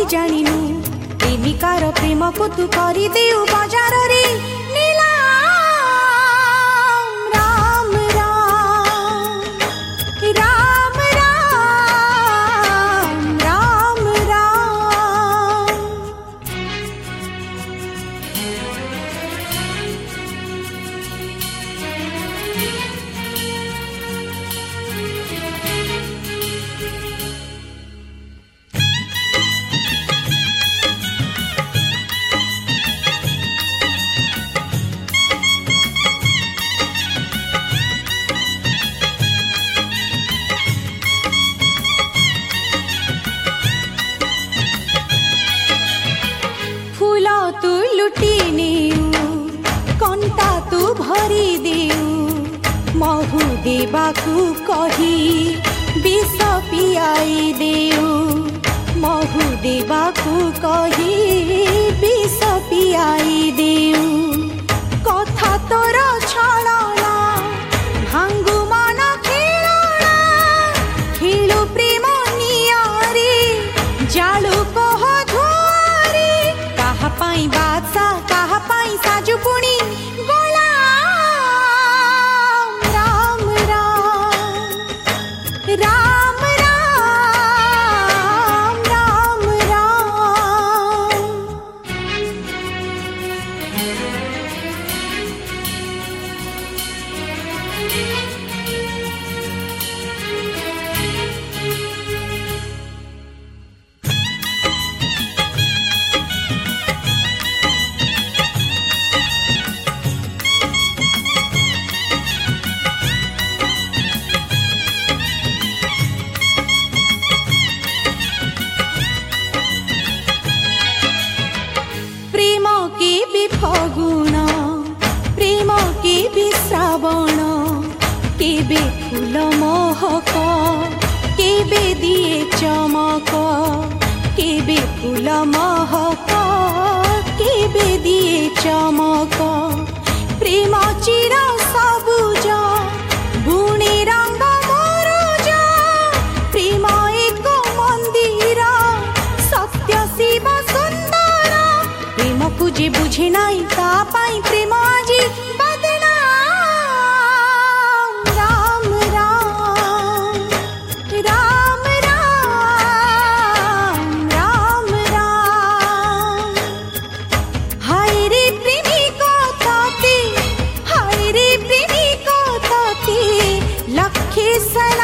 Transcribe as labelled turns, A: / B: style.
A: जानिनु प्रेमिकार प्रेम को तू करी देउ बाजार रे तू लुटी नेउ कंटा तू भरी देउ महु देवाकू कही विष पियाई देउ महु देवाकू कही विष पियाई देउ कथा तोर छलना भांगु मन खेलना खेलु प्रेम नियारी जालु कह पाई बादशाह कहा पाई साजु पुणी राम राम राम राम राम राम फगुण प्रेम के श्रावण केबे फूल महक केबे दिए चमक केबे फूल महक केबे दिए चमक प्रेम चिर सबुज बुणे रंग मोरुज प्रेम एक मंदिर सत्य शिव सुंदर प्रेम को जे बुझे नाई ता पाई प्रेम आजी बदनाम राम राम राम राम राम राम हाय रे प्रेमी कथाती हाय रे प्रेमी कथाती लखे